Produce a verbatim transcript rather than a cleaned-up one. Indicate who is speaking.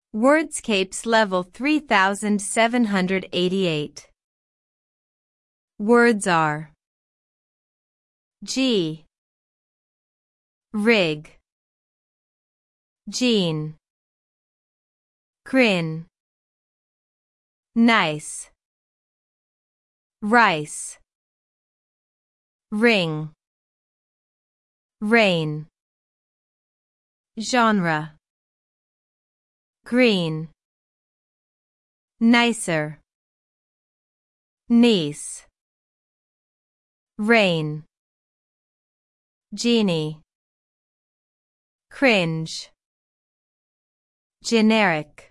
Speaker 1: Wordscapes level three thousand seven hundred eighty-eight. Words are G, rig, gene, grin, nice, rice, ring, rain, genre, green, nicer, niece, rain, genie, cringe, generic.